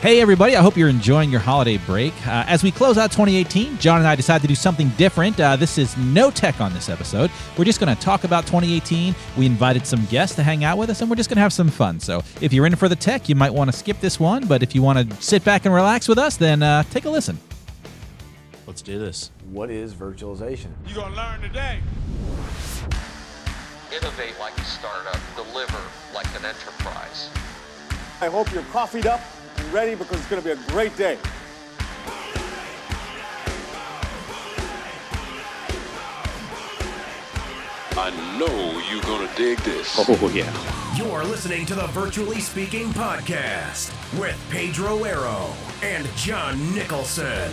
Hey everybody, I hope you're enjoying your holiday break. As we close out 2018, John and I decided to do something different. This is no tech on this episode. We're just going to talk about 2018. We invited some guests to hang out with us, and we're just going to have some fun. So if you're in for the tech, you might want to skip this one, but if you want to sit back and relax with us, then take a listen. Let's do this. What is virtualization? You're going to learn today. Innovate like a startup, deliver like an enterprise. I hope you're coffeeed up and ready because it's going to be a great day. I know you're going to dig this. Oh, yeah. You're listening to the Virtually Speaking Podcast with Pedro Arrow and John Nicholson.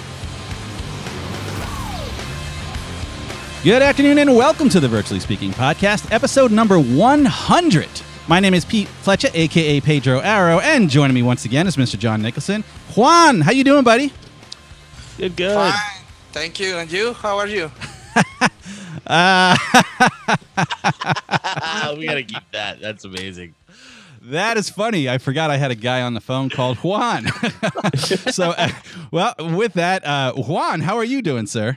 Good afternoon and welcome to the Virtually Speaking Podcast, episode number 100. My name is Pete Fletcher, a.k.a. Pedro Arrow, and joining me once again is Mr. John Nicholson. Juan, how you doing, buddy? Good. Fine. Thank you. And you? How are you? We got to keep that. That's amazing. That is funny. I forgot I had a guy on the phone called Juan. So, well, with that, Juan, how are you doing, sir?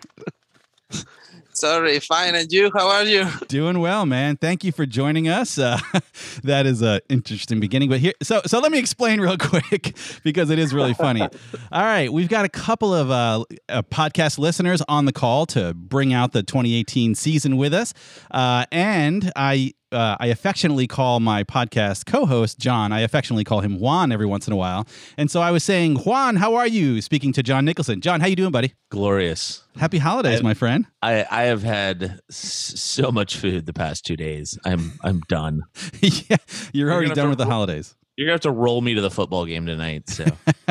Sorry, fine. And you? How are you? Doing well, man. Thank you for joining us. That is an interesting beginning. But here, so let me explain real quick because it is really funny. All right, we've got a couple of podcast listeners on the call to bring out the 2018 season with us, and I affectionately call my podcast co-host, John, I affectionately call him Juan every once in a while. And so I was saying, Juan, how are you? Speaking to John Nicholson. John, how you doing, buddy? Glorious. Happy holidays, my friend. I have had so much food the past 2 days. I'm done. Yeah, you're already done with the holidays. You're going to have to roll me to the football game tonight. So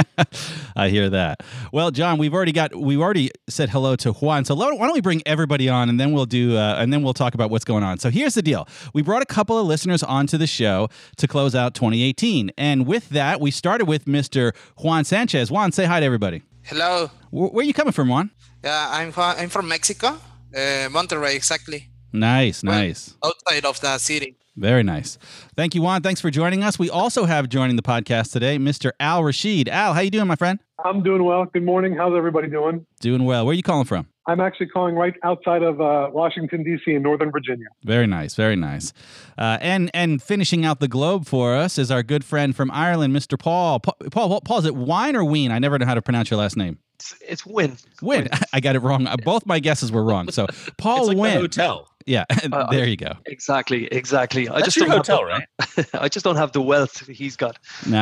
I hear that. Well, John, we've already said hello to Juan. So why don't we bring everybody on and then we'll talk about what's going on. So here's the deal. We brought a couple of listeners onto the show to close out 2018. And with that, we started with Mr. Juan Sanchez. Juan, say hi to everybody. Hello. Where are you coming from, Juan? Yeah, I'm from Mexico, Monterrey, exactly. Nice. Outside of the city. Very nice. Thank you, Juan. Thanks for joining us. We also have joining the podcast today, Mr. Al Rashid. Al, how you doing, my friend? I'm doing well. Good morning. How's everybody doing? Doing well. Where are you calling from? I'm actually calling right outside of Washington, D.C. in Northern Virginia. Very nice. Very nice. And finishing out the globe for us is our good friend from Ireland, Mr. Paul. Paul, is it Wine or Ween? I never know how to pronounce your last name. It's Wynn. Wynn. I got it wrong. Both my guesses were wrong. So Paul it's like Wynn. the hotel. Yeah, there you go. Exactly. That's your hotel, right? I just don't have the wealth he's got.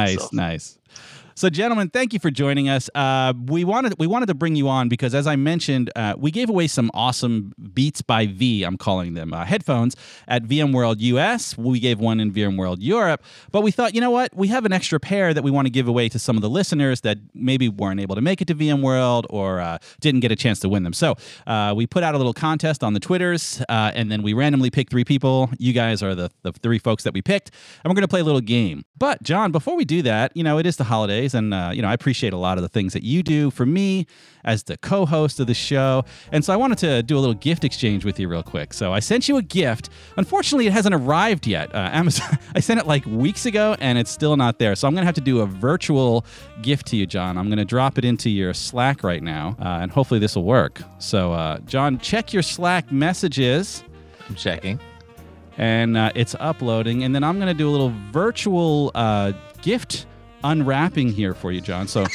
Nice. So, gentlemen, thank you for joining us. We wanted to bring you on because, as I mentioned, we gave away some awesome Beats by V, I'm calling them, headphones at VMworld US. We gave one in VMworld Europe. But we thought, you know what? We have an extra pair that we want to give away to some of the listeners that maybe weren't able to make it to VMworld or didn't get a chance to win them. So we put out a little contest on the Twitters, and then we randomly picked 3 people. You guys are the 3 folks that we picked, and we're going to play a little game. But, John, before we do that, it is the holidays. And, I appreciate a lot of the things that you do for me as the co-host of the show. And so I wanted to do a little gift exchange with you real quick. So I sent you a gift. Unfortunately, it hasn't arrived yet. Amazon, I sent it like weeks ago, and it's still not there. So I'm going to have to do a virtual gift to you, John. I'm going to drop it into your Slack right now, and hopefully this will work. So, John, check your Slack messages. I'm checking. And it's uploading. And then I'm going to do a little virtual gift unwrapping here for you, John. So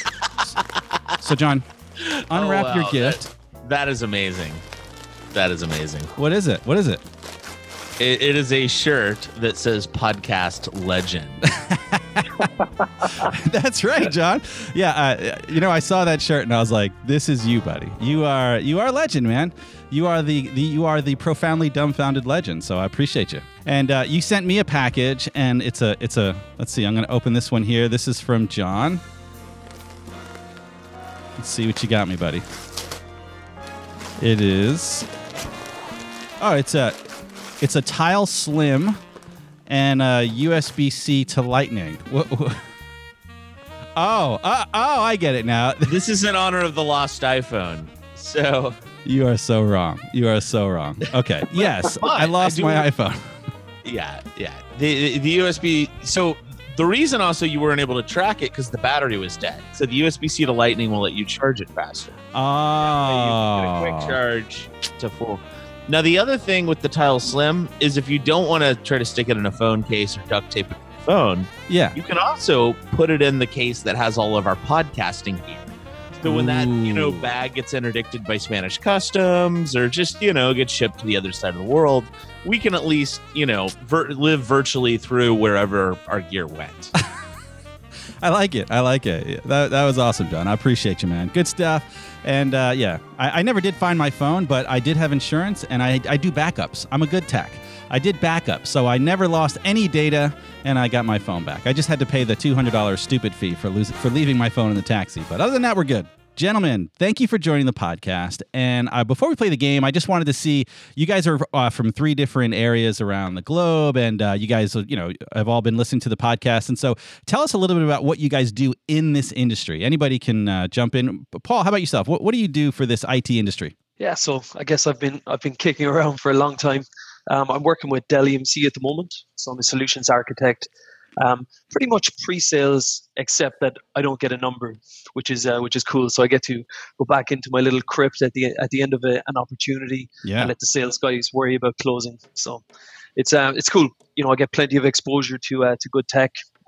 John, unwrap your gift. That is amazing. What is it? It is a shirt that says Podcast Legend. That's right, John. Yeah, I saw that shirt and I was like, "This is you, buddy. You are legend, man. You are the profoundly dumbfounded legend." So I appreciate you. And you sent me a package, and it's a. Let's see. I'm going to open this one here. This is from John. Let's see what you got me, buddy. It is. Oh, it's a Tile Slim and a USB-C to Lightning. Oh, I get it now. This is in honor of the lost iPhone. So you are so wrong. Okay. Yes, I lost my iPhone. Yeah. The USB. So The reason also you weren't able to track it because the battery was dead. So the USB-C to Lightning will let you charge it faster. Oh. You get a quick charge to full. Now, the other thing with the Tile Slim is if you don't want to try to stick it in a phone case or duct tape it to your phone, Yeah. you can also put it in the case that has all of our podcasting gear. So when that, bag gets interdicted by Spanish customs or just, gets shipped to the other side of the world, we can at least, live virtually through wherever our gear went. I like it. That was awesome, John. I appreciate you, man. Good stuff. And I never did find my phone, but I did have insurance, and I do backups. I'm a good tech. I did backups, so I never lost any data, and I got my phone back. I just had to pay the $200 stupid fee for leaving my phone in the taxi. But other than that, we're good. Gentlemen, thank you for joining the podcast. And before we play the game, I just wanted to see, you guys are from 3 different areas around the globe, and you guys, have all been listening to the podcast. And so tell us a little bit about what you guys do in this industry. Anybody can jump in. Paul, how about yourself? What do you do for this IT industry? Yeah, so I guess I've been kicking around for a long time. I'm working with Dell EMC at the moment, so I'm a solutions architect. Pretty much pre-sales, except that I don't get a number, which is cool. So I get to go back into my little crypt at the end of an opportunity and let the sales guys worry about closing. So it's cool. I get plenty of exposure to good tech,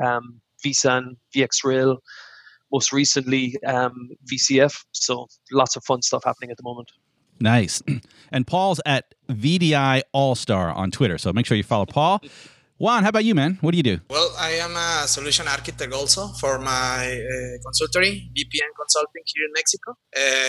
vSAN, VxRail, most recently VCF. So lots of fun stuff happening at the moment. Nice. And Paul's at VDI All-Star on Twitter, so make sure you follow Paul. Juan, how about you, man? What do you do? Well, I am a solution architect also for my consultory, VPN Consulting here in Mexico.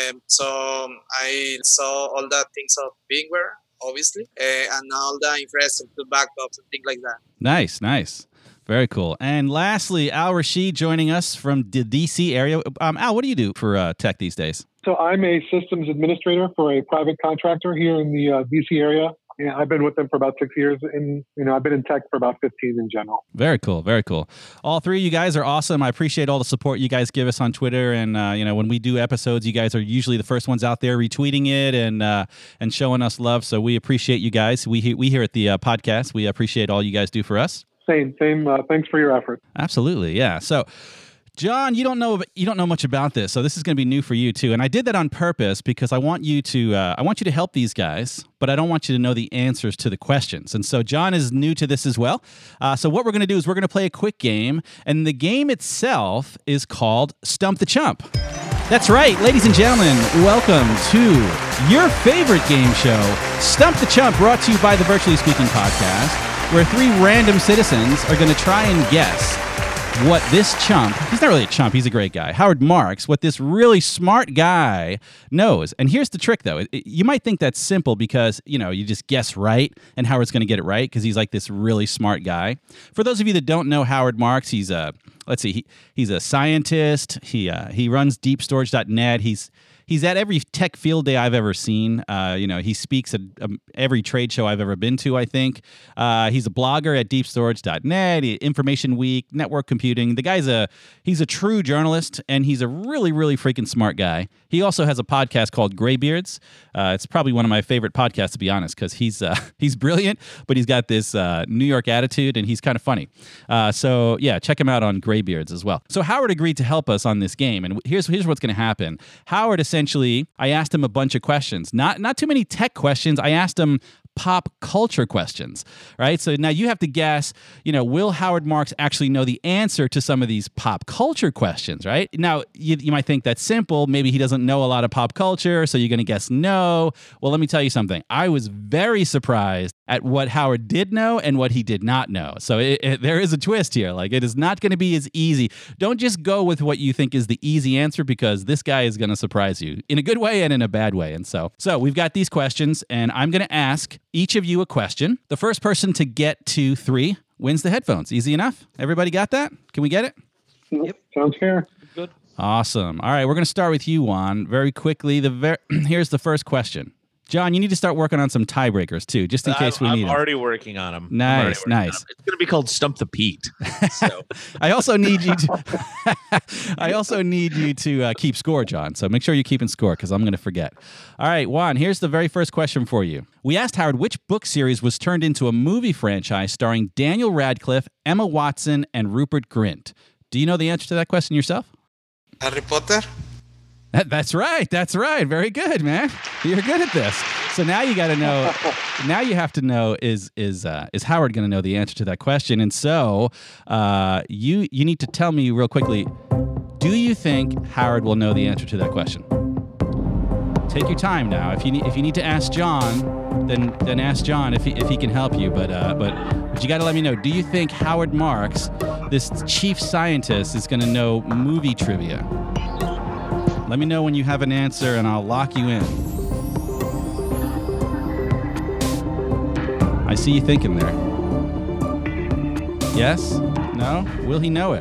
So I saw all the things of VMware, obviously, and all the infrastructure backups and things like that. Nice. Very cool. And lastly, Al Rashid joining us from the DC area. Al, what do you do for tech these days? So I'm a systems administrator for a private contractor here in the DC area. Yeah, I've been with them for about 6 years, and I've been in tech for about 15 in general. Very cool. All 3 of you guys are awesome. I appreciate all the support you guys give us on Twitter, and when we do episodes, you guys are usually the first ones out there retweeting it and showing us love. So we appreciate you guys. We here at the podcast, we appreciate all you guys do for us. Same. Thanks for your effort. Absolutely, yeah. So, John, you don't know much about this, so this is going to be new for you too. And I did that on purpose because I want you to help these guys, but I don't want you to know the answers to the questions. And so John is new to this as well. So what we're going to do is we're going to play a quick game, and the game itself is called Stump the Chump. That's right, ladies and gentlemen, welcome to your favorite game show, Stump the Chump, brought to you by the Virtually Speaking Podcast, where 3 random citizens are going to try and guess what this chump, he's not really a chump, he's a great guy, Howard Marks, what this really smart guy knows. And here's the trick, though. You might think that's simple because, you just guess right, and Howard's going to get it right because he's like this really smart guy. For those of you that don't know Howard Marks, he's a scientist. He runs deepstorage.net. He's at every tech field day I've ever seen. He speaks at every trade show I've ever been to, I think. He's a blogger at deepstorage.net, Information Week, Network Computing. The guy's he's a true journalist, and he's a really, really freaking smart guy. He also has a podcast called Graybeards. It's probably one of my favorite podcasts, to be honest, because he's brilliant, but he's got this New York attitude, and he's kind of funny. So check him out on Graybeards as well. So Howard agreed to help us on this game, and here's what's going to happen. Howard essentially, I asked him a bunch of questions, not too many tech questions. I asked him pop culture questions, right? So now you have to guess, will Howard Marks actually know the answer to some of these pop culture questions, right? Now, you might think that's simple. Maybe he doesn't know a lot of pop culture, so you're going to guess no. Well, let me tell you something. I was very surprised at what Howard did know and what he did not know. So there is a twist here. Like, it is not going to be as easy. Don't just go with what you think is the easy answer, because this guy is going to surprise you in a good way and in a bad way. And so we've got these questions, and I'm going to ask each of you a question. The first person to get to 3 wins the headphones. Easy enough? Everybody got that? Can we get it? Yep. Sounds fair. Good. Awesome. All right, we're going to start with you, Juan. Very quickly, here's the first question. John, you need to start working on some tiebreakers too, just in case we need I'm them. already working on them. Nice. It's going to be called Stump the Pete. So. I also need you to keep score, John. So make sure you're keeping score because I'm going to forget. All right, Juan, here's the very first question for you. We asked Howard which book series was turned into a movie franchise starring Daniel Radcliffe, Emma Watson, and Rupert Grint. Do you know the answer to that question yourself? Harry Potter. That's right. Very good, man. You're good at this. So now you got to know. Now you have to know is Howard going to know the answer to that question? And so you need to tell me real quickly. Do you think Howard will know the answer to that question? Take your time now. If you need to ask John, then ask John if he can help you. But you got to let me know. Do you think Howard Marks, this chief scientist, is going to know movie trivia? Let me know when you have an answer, and I'll lock you in. I see you thinking there. Yes? No? Will he know it?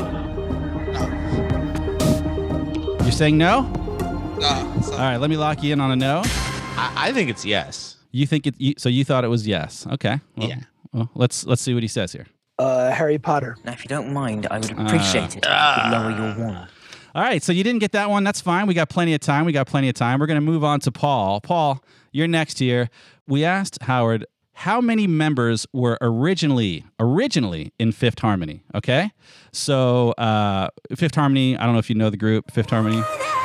No. You're saying no? No. All right, let me lock you in on a no. I think it's yes. You think it? So you thought it was yes? Okay. Well, Yeah. Well, let's see what he says here. Harry Potter. Now, if you don't mind, I would appreciate it if you could lower your one. All right, so you didn't get that one. That's fine. We got plenty of time. We're going to move on to Paul. Paul, you're next here. We asked Howard how many members were originally in Fifth Harmony, okay? So Fifth Harmony, I don't know if you know the group, Fifth Harmony.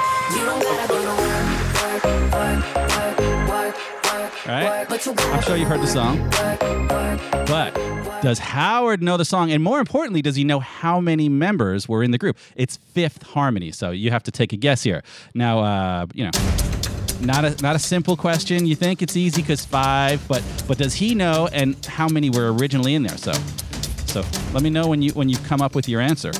All right? I'm sure you've heard the song. But does Howard know the song? And more importantly, does he know how many members were in the group? It's Fifth Harmony, so you have to take a guess here. Now, not a simple question. You think it's easy because 5, but does he know and how many were originally in there? So let me know when you come up with your answer.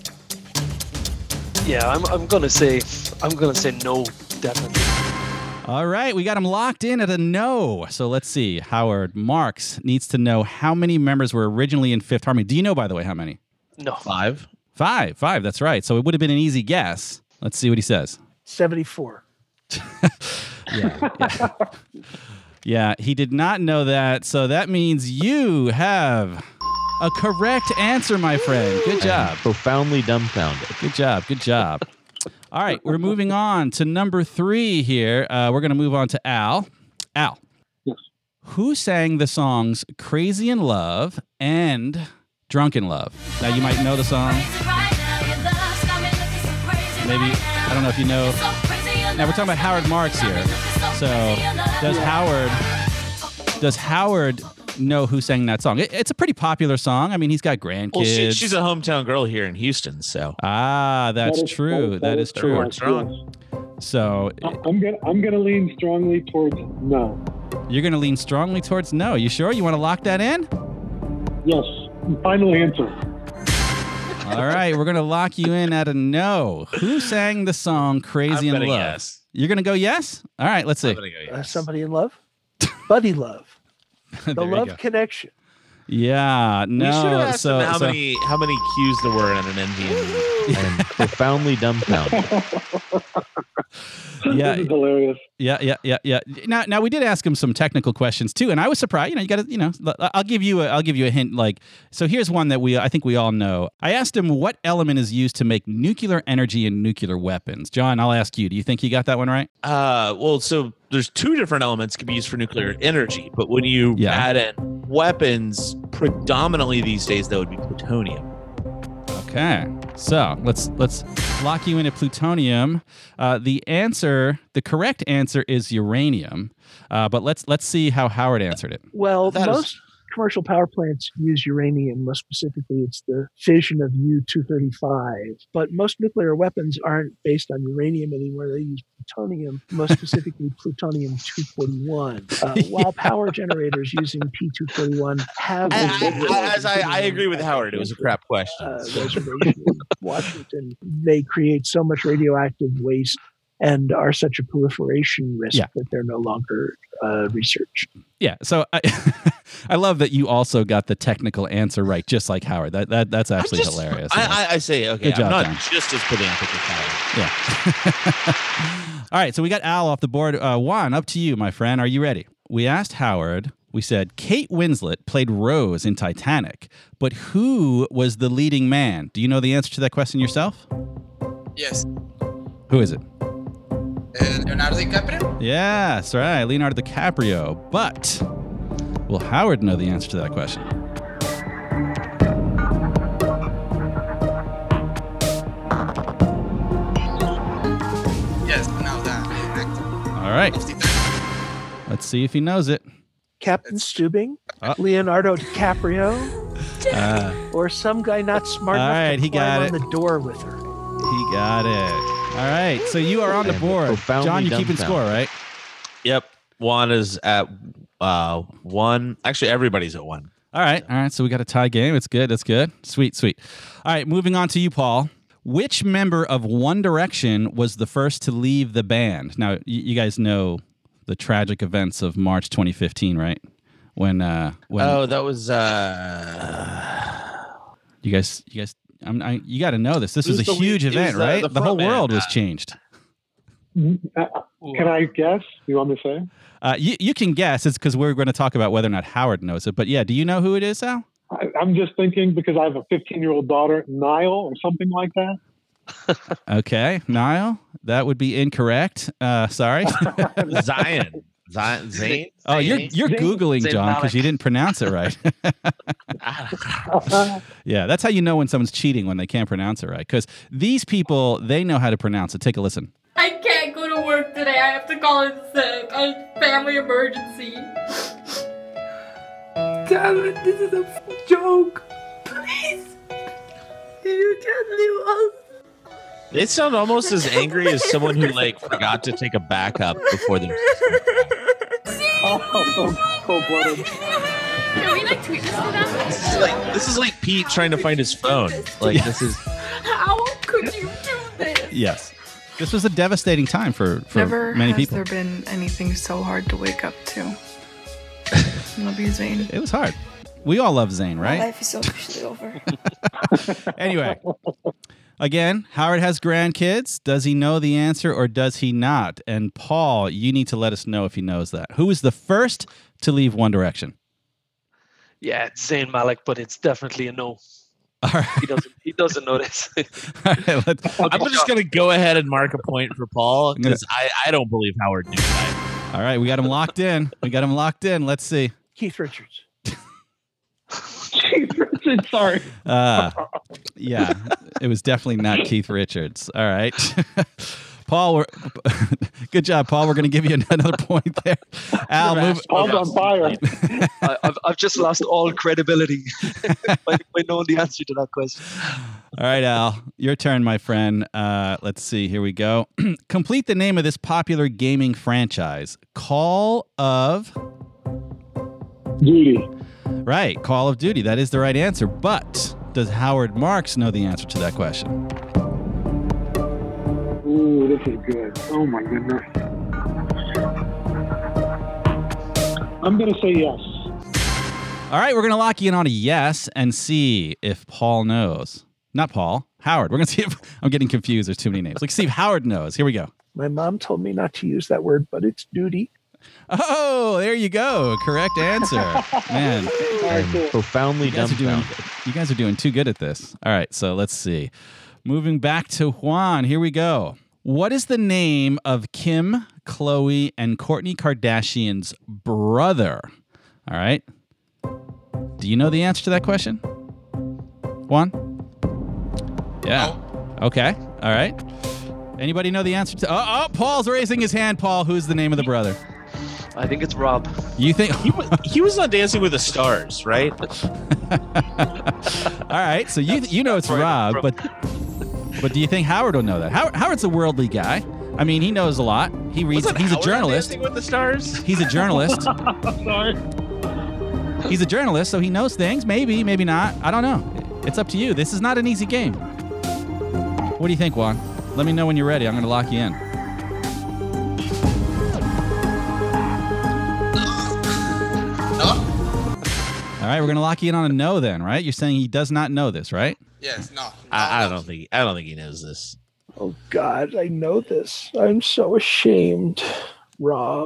Yeah, I'm gonna say no, definitely. All right, we got him locked in at a no. So let's see. Howard Marks needs to know how many members were originally in Fifth Harmony. Do you know, by the way, how many? No. 5. 5. That's right. So it would have been an easy guess. Let's see what he says. 74. Yeah. Yeah, he did not know that. So that means you have a correct answer, my friend. Good job. Profoundly dumbfounded. Good job. All right, we're moving on to number 3 here. We're going to move on to Al. Al. Yes. Who sang the songs Crazy in Love and Drunk in Love? Now, you might know the song. Maybe, I don't know if you know. Now, we're talking about Howard Marks here. So, does Howard know who sang that song? It's a pretty popular song. I mean, he's got grandkids. Well, she's a hometown girl here in Houston, so. That's true. That is true. Correct, yes. So I'm gonna lean strongly towards no. You're gonna lean strongly towards no. You sure? You want to lock that in? Yes. Final answer. All right, we're gonna lock you in at a no. Who sang the song "Crazy in Love"? Yes. You're gonna go yes. All right, let's see. I'm gonna go yes. Somebody in love? Buddy Love. The There you Love go. Connection. Yeah, no. We should have asked so, him how so- many Q's there were in an NV and profoundly dumbfounded. Yeah, This is hilarious. Yeah. Now we did ask him some technical questions too, and I was surprised. You got to, I'll give you a hint. Like, so here's one that I think we all know. I asked him what element is used to make nuclear energy and nuclear weapons. John, I'll ask you. Do you think he got that one right? Well, so there's 2 different elements can be used for nuclear energy, but when you add in weapons, predominantly these days that would be plutonium. Okay, so let's lock you into plutonium. The correct answer is uranium, but let's see how Howard answered it. Well, That most commercial power plants use uranium. Most specifically, it's the fission of U-235. But most nuclear weapons aren't based on uranium anymore. They use plutonium, most specifically plutonium-241. While power generators using P-241 have I agree with Howard. It was a crap question. reservation in Washington, they create so much radioactive waste and are such a proliferation risk that they're no longer researched. Yeah. So I love that you also got the technical answer right, just like Howard. That's actually hilarious. I say, okay, Good job, I'm not John. just as pedantic as Howard. Yeah. All right. So we got Al off the board. Juan, up to you, my friend. Are you ready? We asked Howard. We said Kate Winslet played Rose in Titanic, but who was the leading man? Do you know the answer to that question yourself? Yes. Who is it? Leonardo DiCaprio? Yeah, that's right. Leonardo DiCaprio. But will Howard know the answer to that question? Yes, now that actor. All right. Let's see if he knows it. Captain Stubing, Leonardo DiCaprio, or some guy not smart All enough right, to he got climb on it. the door with her. He got it. All right. So you are on the board. Profoundly John, you're keeping score, dumbfounded. right? Yep. Juan is at 1. Actually, everybody's at 1. All right. So we got a tie game. It's good. That's good. Sweet. All right. Moving on to you, Paul. Which member of One Direction was the first to leave the band? Now, you guys know the tragic events of March 2015, right? When Oh, that was you guys you got to know this. This was a the huge lead- it event, was, right? the The whole front man, world was changed. Can I guess? You want me to say? You can guess. It's because we're going to talk about whether or not Howard knows it. But yeah, do you know who it is, Al? I'm just thinking because I have a 15-year-old daughter, Niall, or something like that. Okay, Niall. That would be incorrect. Sorry. Zion. Zane? Oh, you're Googling, Zayn John, because Malik. you didn't pronounce it right. Yeah, that's how you know when someone's cheating, when they can't pronounce it right. Because these people, they know how to pronounce it. Take a listen. I can't go to work today. I have to call in sick. A family emergency. Damn it, this is a joke. Please. You can't leave us. They sound almost as angry as someone who forgot to take a backup before them. Cold-blooded. Can we tweet this to them? This is like Pete trying to find his phone. This is. How could you do this? Yes. This was a devastating time for Never many has people. there been anything so hard to wake up to. Love you, Zane. It was hard. We all love Zayn, My right? life is officially over. Anyway, again, Howard has grandkids. Does he know the answer or does he not? And Paul, you need to let us know if he knows that. Who was the first to leave One Direction? Yeah, it's Zayn Malik, but it's definitely a no. All right. He doesn't know this. All right, I'm just going to go ahead and mark a point for Paul because I don't believe Howard knew that. All right, we got him locked in. Let's see. Keith Richards. Keith Richards, sorry. Yeah, it was definitely not Keith Richards. All right. Paul, good job, Paul. We're going to give you another point there. Al, Paul's on fire. I've just lost all credibility by knowing the answer to that question. All right, Al, your turn, my friend. Let's see. Here we go. Complete the name of this popular gaming franchise. Call of Duty. Right, Call of Duty. That is the right answer. But does Howard Marks know the answer to that question? Ooh, this is good. Oh my goodness. I'm going to say yes. All right, we're going to lock you in on a yes and see if Paul knows. Not Paul, Howard. We're going to see if I'm getting confused. There's too many names. Let's see if Howard knows. Here we go. My mom told me not to use that word, but it's duty. Oh, there you go. Correct answer. Man, Profoundly dumbfounded. You guys are doing too good at this. All right, so let's see. Moving back to Juan. Here we go. What is the name of Kim, Khloe, and Kourtney Kardashian's brother? All right. Do you know the answer to that question? Juan? Yeah. Okay. All right. Anybody know the answer to? Oh, Paul's raising his hand. Paul, who's the name of the brother? I think it's Rob. You think he was on Dancing with the Stars, right? All right, so you know it's Rob, but do you think Howard will know that? Howard's a worldly guy. I mean, he knows a lot. He reads. Wasn't He's a Howard on journalist. Dancing with the Stars? He's a journalist. Sorry. He's a journalist, so he knows things. Maybe, maybe not. I don't know. It's up to you. This is not an easy game. What do you think, Juan? Let me know when you're ready. I'm going to lock you in. All right, we're gonna lock you in on a no then, right? You're saying he does not know this, right? Yes, no. I don't think he knows this. Oh God, I know this. I'm so ashamed, Rob.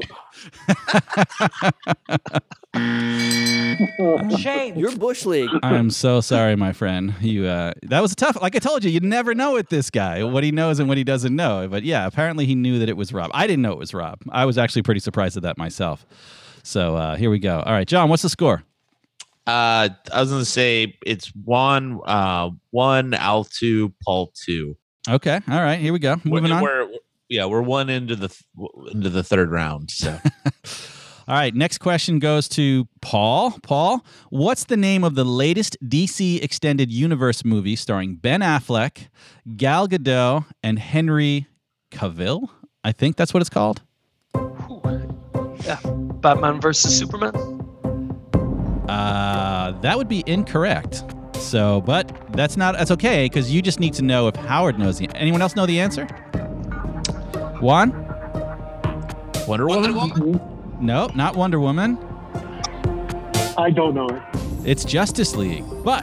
Shame. You're Bush League. I'm so sorry, my friend. You that was tough. Like I told you, you never know with this guy what he knows and what he doesn't know. But yeah, apparently he knew that it was Rob. I didn't know it was Rob. I was actually pretty surprised at that myself. So here we go. All right, John, what's the score? I was gonna say it's one, Al 2, Paul 2. Okay, all right, here we go. Moving on. We're one into the third round. So. All right, next question goes to Paul. Paul, what's the name of the latest DC Extended Universe movie starring Ben Affleck, Gal Gadot, and Henry Cavill? I think that's what it's called. Yeah, Batman versus Superman. That would be incorrect. So, but that's okay because you just need to know if Howard knows the. Anyone else know the answer? Juan? Wonder Woman? No, not Wonder Woman. I don't know it. It's Justice League. But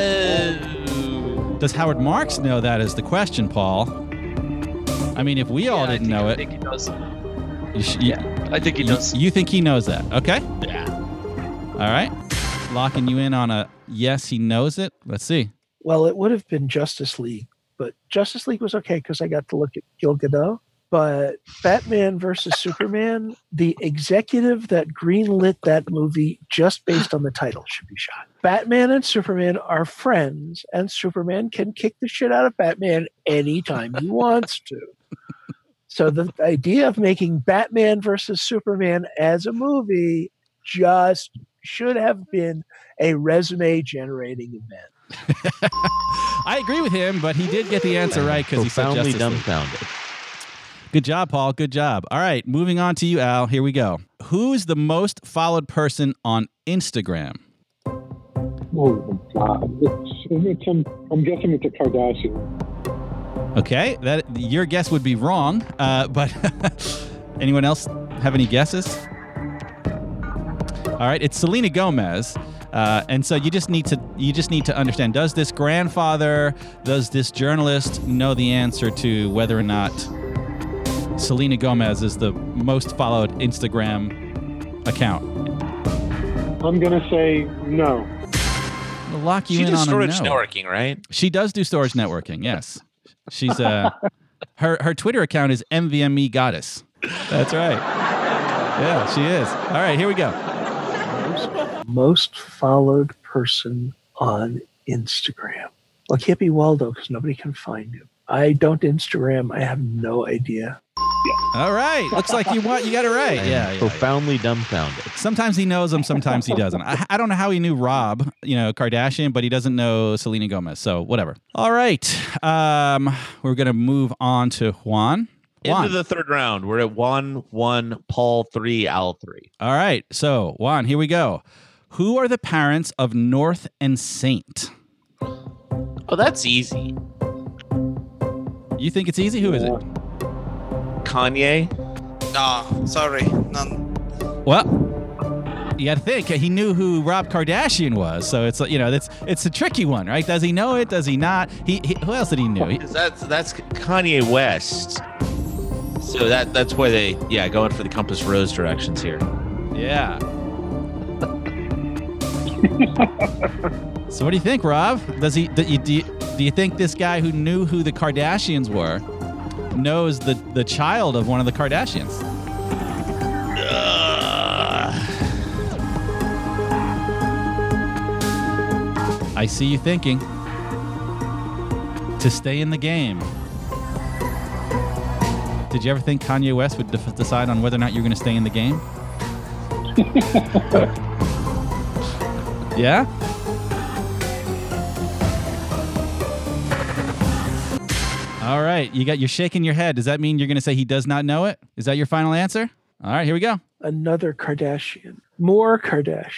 does Howard Marks know that is the question, Paul? I mean, if we all didn't know it. I think he does. I think he does. You think he knows that? Okay. Yeah. All right. Locking you in on a yes, he knows it. Let's see. Well, it would have been Justice League, but Justice League was okay because I got to look at Gal Gadot. But Batman versus Superman, the executive that greenlit that movie just based on the title should be shot. Batman and Superman are friends, and Superman can kick the shit out of Batman anytime he wants to. So the idea of making Batman versus Superman as a movie just should have been a resume-generating event. I agree with him, but he did get the answer right because he said Justice League. Dumbfounded. Good job, Paul. Good job. All right, moving on to you, Al. Here we go. Who's the most followed person on Instagram? Oh, my God. I'm guessing it's a Kardashian. Okay, your guess would be wrong, but anyone else have any guesses? All right, it's Selena Gomez. And so you just need to understand, does this grandfather, does this journalist know the answer to whether or not Selena Gomez is the most followed Instagram account? I'm going to say no. We'll lock you She in does on storage a no. networking, right? She does do storage networking, yes. She's her Twitter account is MVME Goddess. That's right. Yeah, she is. All right, here we go. Most followed person on Instagram. Well, it can't be Waldo because nobody can find him. I don't Instagram. I have no idea. All right. Looks like you got it right. Yeah. Profoundly dumbfounded. Sometimes he knows them, sometimes he doesn't. I don't know how he knew Rob, Kardashian, but he doesn't know Selena Gomez. So whatever. All right. We're going to move on to Juan. Into the third round. We're at 1, Paul 3, Al 3. All right. So Juan, here we go. Who are the parents of North and Saint? Oh, that's easy. You think it's easy? Who is it? Kanye? No, sorry. None. Well, you got to think. He knew who Rob Kardashian was. So it's it's a tricky one, right? Does he know it? Does he not? Who else did he know? That's Kanye West. So that's why they going for the Compass Rose directions here. Yeah. So what do you think, Rob? Do you think this guy who knew who the Kardashians were knows the child of one of the Kardashians? I see you thinking. To stay in the game. Did you ever think Kanye West would decide on whether or not you're going to stay in the game? Yeah? All right. You're shaking your head. Does that mean you're going to say he does not know it? Is that your final answer? All right, here we go. Another Kardashian. More Kardashian.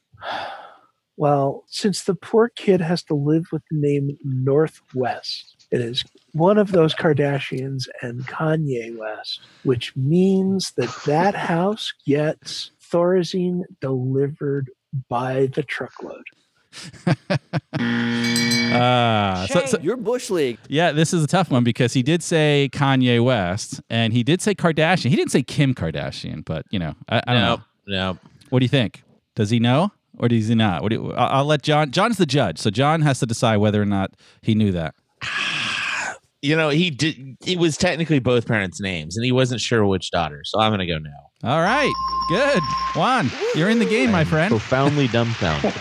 Well, since the poor kid has to live with the name Northwest, it is one of those Kardashians and Kanye West, which means that house gets Thorazine delivered by the truckload. Your Bush League. Yeah, this is a tough one because he did say Kanye West and he did say Kardashian. He didn't say Kim Kardashian, but I don't know. No. What do you think? Does he know or does he not? I'll let John. John's the judge, so John has to decide whether or not he knew that. He did. It was technically both parents' names, and he wasn't sure which daughter. So I'm gonna go no. All right, good. Juan, you're in the game, my friend. Profoundly dumbfounded.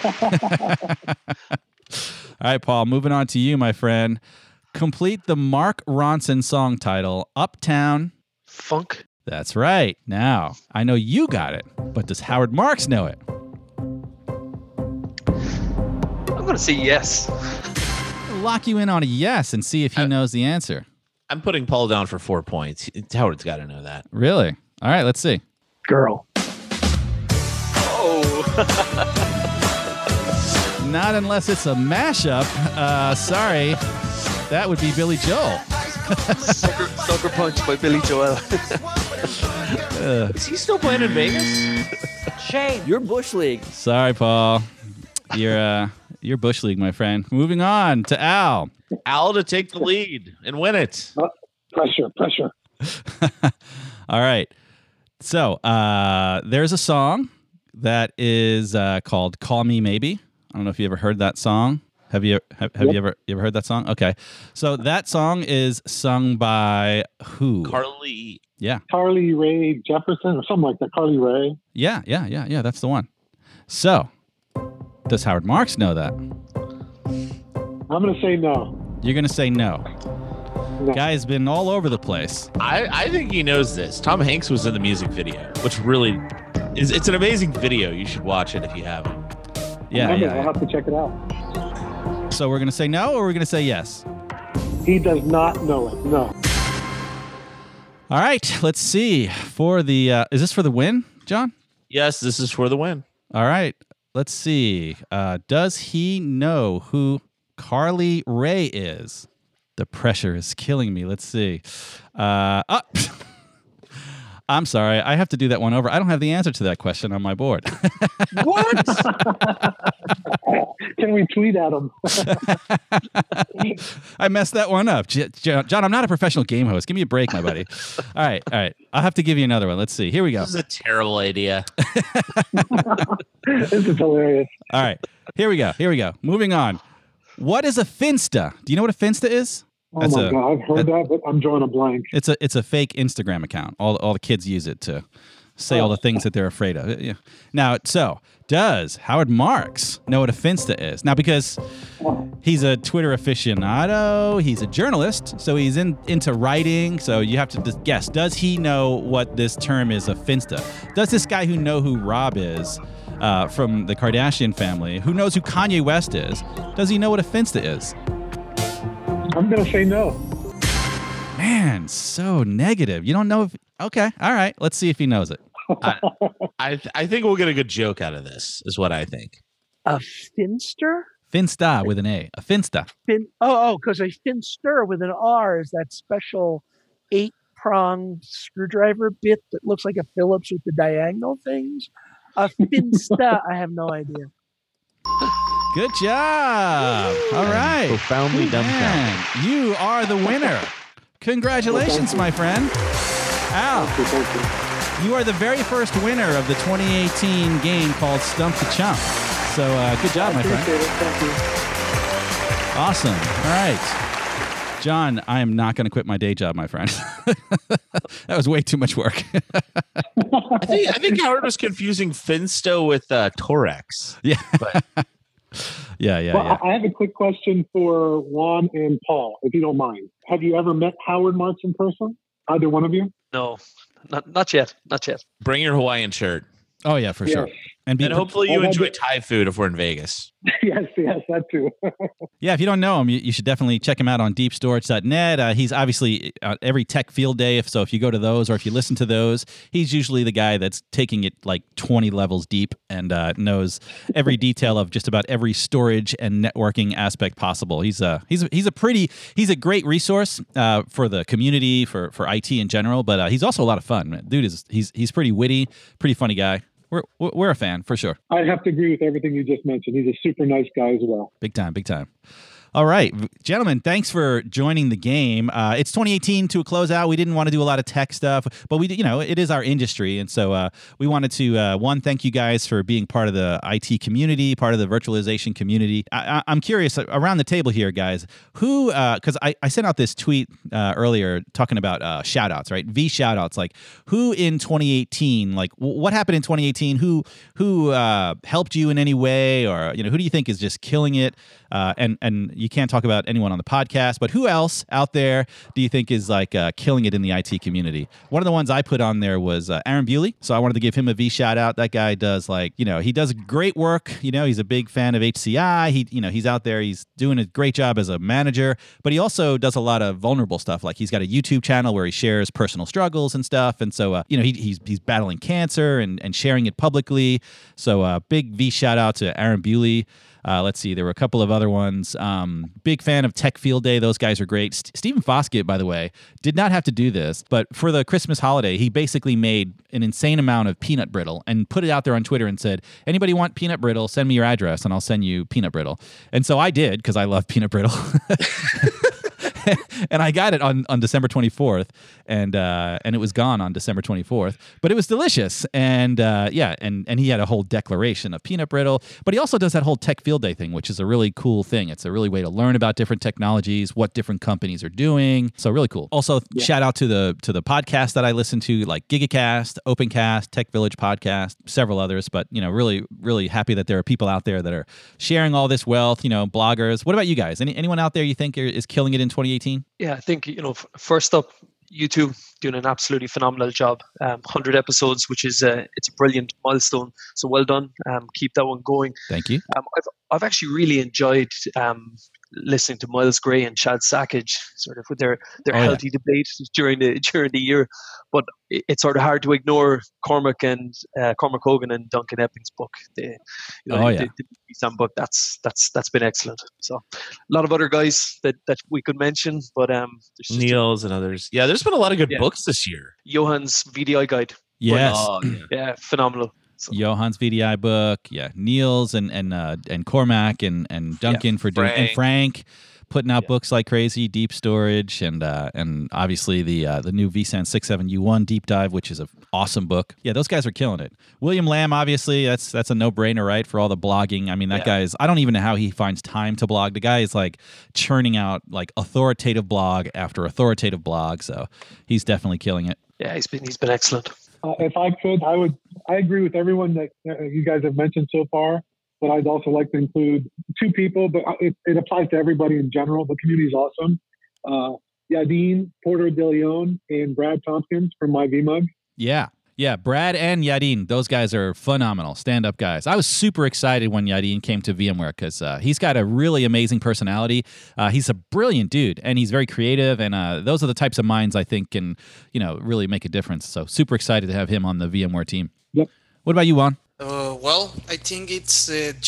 All right, Paul. Moving on to you, my friend. Complete the Mark Ronson song title, Uptown Funk. That's right. Now I know you got it, but does Howard Marks know it? I'm gonna say yes. Lock you in on a yes and see if he knows the answer. I'm putting Paul down for 4 points. Howard's got to know that. Really? All right, let's see. Girl. Oh. Not unless it's a mashup. Sorry. That would be Billy Joel. Sucker Punch by Billy Joel. Is he still playing in Vegas? Shane. Your Bush League. Sorry, Paul. You're Bush League, my friend. Moving on to Al. Al to take the lead and win it. Pressure. All right. So there's a song that is called "Call Me Maybe." I don't know if you ever heard that song. Have you ever heard that song? Okay. So that song is sung by who? Carly. Yeah. Carly Rae Jefferson or something like that. Carly Rae. Yeah. That's the one. So does Howard Marks know that? I'm going to say no. You're going to say no. Guy's been all over the place. I think he knows this. Tom Hanks was in the music video, which really it's an amazing video. You should watch it if you haven't. Yeah. I'll have to check it out. So we're going to say no or we're going to say yes? He does not know it. No. All right. Let's see. For the is this for the win, John? Yes, this is for the win. All right. Let's see. Does he know who Carly Rae is? The pressure is killing me. Let's see. I'm sorry. I have to do that one over. I don't have the answer to that question on my board. What? Can we tweet at him? I messed that one up. John, I'm not a professional game host. Give me a break, my buddy. All right. I'll have to give you another one. Let's see. Here we go. This is a terrible idea. This is hilarious. All right. Here we go. Moving on. What is a Finsta? Do you know what a Finsta is? Oh my God, I've heard that, but I'm drawing a blank. It's a fake Instagram account. All the kids use it to say all the things that they're afraid of. Yeah. Now, so does Howard Marks know what a Finsta is? Now, because he's a Twitter aficionado, he's a journalist, so he's into writing. So you have to just guess. Does he know what this term is, a Finsta? Does this guy who know who Rob is from the Kardashian family, who knows who Kanye West is, does he know what a Finsta is? I'm going to say no. Man, so negative. You don't know if... Okay, all right. Let's see if he knows it. I think we'll get a good joke out of this, is what I think. A finster? Finsta with an A. A Finsta. Because a finster with an R is that special 8-prong screwdriver bit that looks like a Phillips with the diagonal things. A finsta, I have no idea. Good job. All right. Profoundly dumbfounded. You are the winner. Congratulations, my friend. Al, you are the very first winner of the 2018 game called Stump the Chump. So good job, my friend. Thank you. Awesome. All right. John, I am not going to quit my day job, my friend. That was way too much work. I think Howard was confusing Finsta with Torex. Yeah. But Yeah. I have a quick question for Juan and Paul, if you don't mind. Have you ever met Howard Marks in person? Either one of you? No, not yet. Not yet. Bring your Hawaiian shirt. Oh, yeah, for sure. And hopefully you enjoy Thai food if we're in Vegas. Yes, that too. Yeah, if you don't know him, you should definitely check him out on deepstorage.net. He's obviously every tech field day. If you go to those or if you listen to those, he's usually the guy that's taking it like 20 levels deep and knows every detail of just about every storage and networking aspect possible. He's a great resource for the community, for IT in general, but he's also a lot of fun. Dude he's pretty witty, pretty funny guy. we're a fan for sure. I have to agree with everything you just mentioned. He's a super nice guy as well. Big time. All right, gentlemen, thanks for joining the game. It's 2018 to a closeout. We didn't want to do a lot of tech stuff, but it is our industry. And so we wanted to, thank you guys for being part of the IT community, part of the virtualization community. I'm curious, around the table here, guys, who, because I sent out this tweet earlier talking about shout outs, right? V shout outs, like who in 2018, like what happened in 2018? Who helped you in any way? Or, who do you think is just killing it? And you can't talk about anyone on the podcast, but who else out there do you think is like killing it in the IT community? One of the ones I put on there was Aaron Bewley. So I wanted to give him a V shout out. That guy does he does great work. He's a big fan of HCI. He's out there. He's doing a great job as a manager, but he also does a lot of vulnerable stuff. Like he's got a YouTube channel where he shares personal struggles and stuff. And so, he's battling cancer and sharing it publicly. So big V shout out to Aaron Bewley. Let's see. There were a couple of other ones. Big fan of Tech Field Day. Those guys are great. Stephen Foskett, by the way, did not have to do this, but for the Christmas holiday, he basically made an insane amount of peanut brittle and put it out there on Twitter and said, anybody want peanut brittle, send me your address and I'll send you peanut brittle. And so I did, because I love peanut brittle. And I got it on December 24th, and it was gone on December 24th. But it was delicious, and and he had a whole declaration of peanut brittle. But he also does that whole Tech Field Day thing, which is a really cool thing. It's a really way to learn about different technologies, what different companies are doing. So really cool. Also, shout out to the podcast that I listen to, like GigaCast, Opencast, Tech Village Podcast, several others. But really, really happy that there are people out there that are sharing all this wealth. Bloggers. What about you guys? Anyone out there you think is killing it in 2018? Yeah, I think, first up, you two doing an absolutely phenomenal job. 100 episodes, which is it's a brilliant milestone. So well done. Keep that one going. Thank you. I've actually really enjoyed listening to Miles Gray and Chad Sackage sort of with their healthy debate during the year. But it's sort of hard to ignore Cormac Hogan and Duncan Epping's book. The book that's been excellent. So a lot of other guys that we could mention, but Niels and others. Yeah, there's been a lot of good books this year. Johan's VDI guide. Yes. Phenomenal. So. Johan's VDI book, Niels and Cormac and Duncan for doing, and Frank putting out books like crazy, Deep Storage, and obviously the new vSAN 67U1 deep dive, which is an awesome book. Yeah, those guys are killing it. William Lamb, obviously, that's a no-brainer, right, for all the blogging. I mean, that guy is, I don't even know how he finds time to blog. The guy is like churning out like authoritative blog after authoritative blog, so he's definitely killing it. Yeah, he's been excellent. If I could, I agree with everyone that you guys have mentioned so far, but I'd also like to include two people, but it applies to everybody in general. The community is awesome. Yadin Porter de Leon and Brad Tompkins from My VMUG. Yeah, Brad and Yadin, those guys are phenomenal, stand-up guys. I was super excited when Yadin came to VMware because he's got a really amazing personality. He's a brilliant dude, and he's very creative, and those are the types of minds I think can, really make a difference. So super excited to have him on the VMware team. Yep. What about you, Juan? Well, I think it's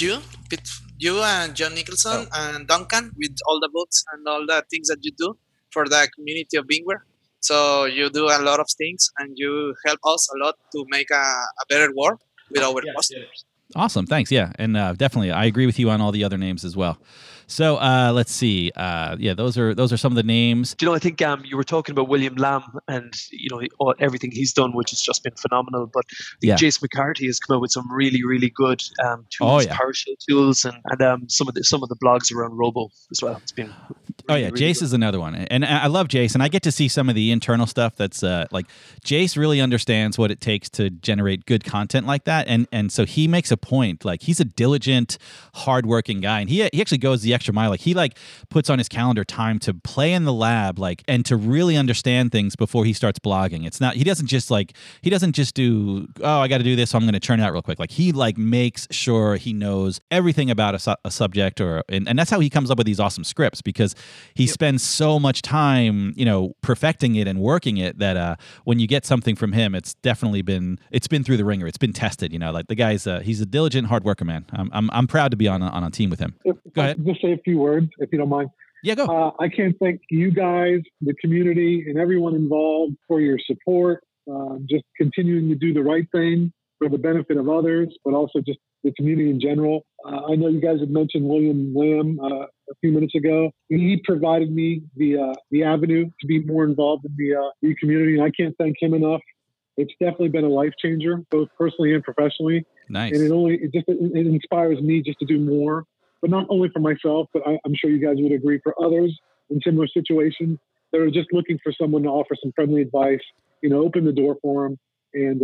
you and John Nicholson and Duncan with all the books and all the things that you do for the community of VMware. So you do a lot of things and you help us a lot to make a better world with our customers. Awesome. Thanks. Yeah. And definitely, I agree with you on all the other names as well. So let's see. Those are some of the names. Do you know, I think you were talking about William Lamb and, everything he's done, which has just been phenomenal. But I think Jace McCarthy has come out with some really, really good tools, PowerShell tools, and some of the blogs around Robo as well. It's been really Jace is another one. And I love Jace, and I get to see some of the internal stuff that's like Jace really understands what it takes to generate good content like that. And so he makes a point. Like, he's a diligent, hardworking guy, and he actually goes the extra mile. Like, he puts on his calendar time to play in the lab, and to really understand things before he starts blogging. It's not, he doesn't just do, I got to do this, so I'm going to churn it out real quick. Like, he makes sure he knows everything about a subject, and that's how he comes up with these awesome scripts, because he spends so much time, perfecting it and working it that when you get something from him, it's been through the ringer. It's been tested. Like, the guy's he's a diligent hard worker, man. I'm proud to be on a team with him. Go ahead. Just say a few words, if you don't mind. Yeah, go. I can't thank you guys, the community, and everyone involved for your support. Just continuing to do the right thing. for the benefit of others, but also just the community in general. I know you guys had mentioned William Lamb a few minutes ago. He provided me the avenue to be more involved in the community, and I can't thank him enough. It's definitely been a life changer, both personally and professionally. Nice. And it inspires me just to do more, but not only for myself, but I'm sure you guys would agree for others in similar situations that are just looking for someone to offer some friendly advice, open the door for them. And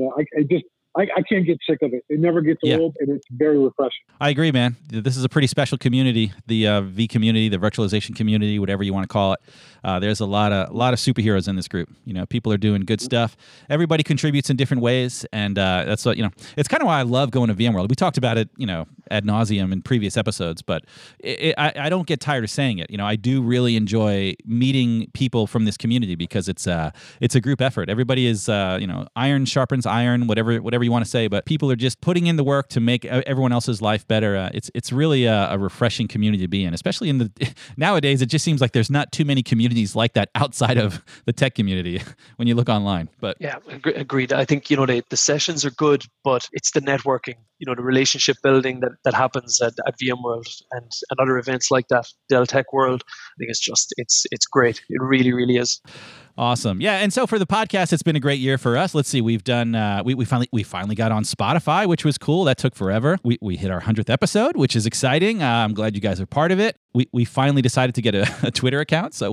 I can't get sick of it. It never gets old, and it's very refreshing. I agree, man. This is a pretty special community, the V community, the virtualization community, whatever you want to call it. There's a lot of superheroes in this group. People are doing good stuff. Everybody contributes in different ways, and that's what it's kind of why I love going to VMworld. We talked about it, ad nauseum in previous episodes, but I don't get tired of saying it. I do really enjoy meeting people from this community because it's a group effort. Everybody is iron sharpens iron, whatever you want to say, but people are just putting in the work to make everyone else's life better. It's really a refreshing community to be in, especially in nowadays. It just seems like there's not too many communities like that outside of the tech community when you look online. But yeah, agreed. I think the sessions are good, but it's the networking, the relationship building that happens at VMworld and other events like that, Dell Tech World. I think it's great. It really, really is. Awesome. Yeah. And so for the podcast, it's been a great year for us. Let's see. We've done, we finally got on Spotify, which was cool. That took forever. We hit our 100th episode, which is exciting. I'm glad you guys are part of it. We finally decided to get a Twitter account. So,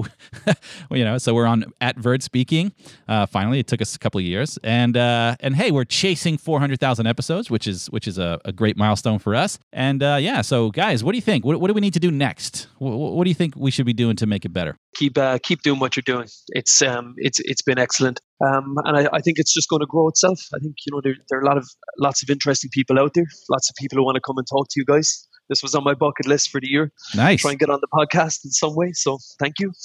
so we're on @VerdSpeaking. Finally, it took us a couple of years. And hey, we're chasing 400,000 episodes, which is a great milestone for us. And so guys, what do you think? What do we need to do next? What do you think we should be doing to make it better? Keep doing what you're doing. It's been excellent, and I think it's just going to grow itself. I think there are lots of interesting people out there, lots of people who want to come and talk to you guys. This was on my bucket list for the year. Nice. Try and get on the podcast in some way. So thank you,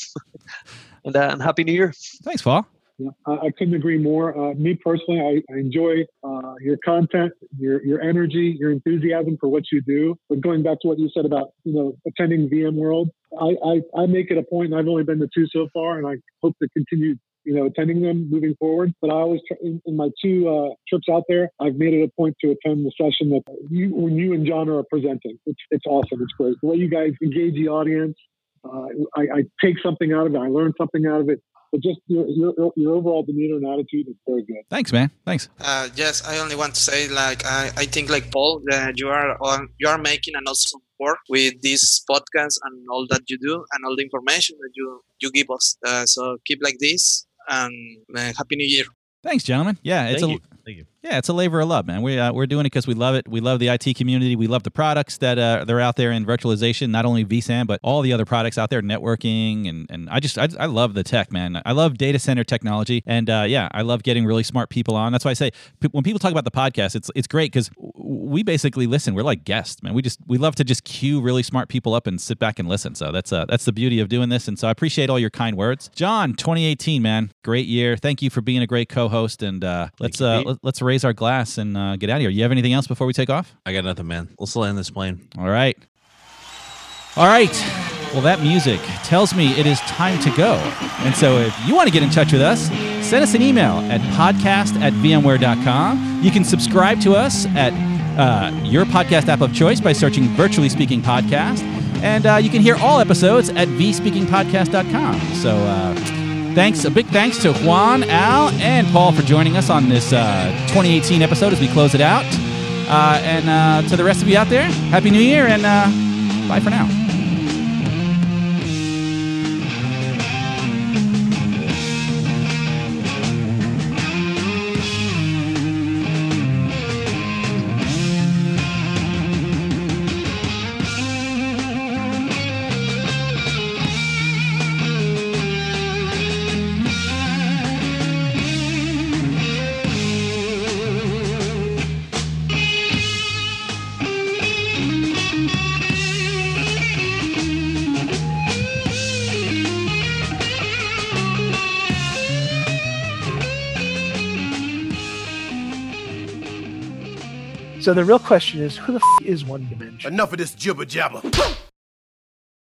and Happy New Year. Thanks, Paul. Yeah, I couldn't agree more. Me personally, I enjoy your content, your energy, your enthusiasm for what you do. But going back to what you said about attending VMworld, I make it a point, and I've only been to 2 so far, and I hope to continue attending them moving forward. But I always in my 2 trips out there, I've made it a point to attend the session that when you and John are presenting. It's awesome. It's great. The way you guys engage the audience, I take something out of it. I learn something out of it. But just your overall demeanor and attitude is very good. Thanks, man. Thanks. Yes, I only want to say, I think, Paul, you are making an awesome work with this podcast and all that you do and all the information that you give us. So keep like this, and Happy New Year. Thanks, gentlemen. Yeah, Thank you. Yeah, it's a labor of love, man. We're doing it because we love it. We love the IT community. We love the products that they're out there in virtualization, not only vSAN, but all the other products out there, networking, and I love the tech, man. I love data center technology, and I love getting really smart people on. That's why I say when people talk about the podcast, it's great because we basically listen. We're like guests, man. We love to just queue really smart people up and sit back and listen. So that's the beauty of doing this, and so I appreciate all your kind words, John. 2018, man, great year. Thank you for being a great co-host, and let's raise our glass and get out of here. You have anything else before we take off? I got nothing, man. Let's land this plane. All right. Well, that music tells me it is time to go. And so if you want to get in touch with us, send us an email at podcast@vmware.com. You can subscribe to us at your podcast app of choice by searching Virtually Speaking Podcast. And you can hear all episodes at vspeakingpodcast.com. So a big thanks to Juan, Al, and Paul for joining us on this 2018 episode as we close it out. And to the rest of you out there, Happy New Year, and bye for now. So the real question is, who the is One Dimension? Enough of this jibber jabber.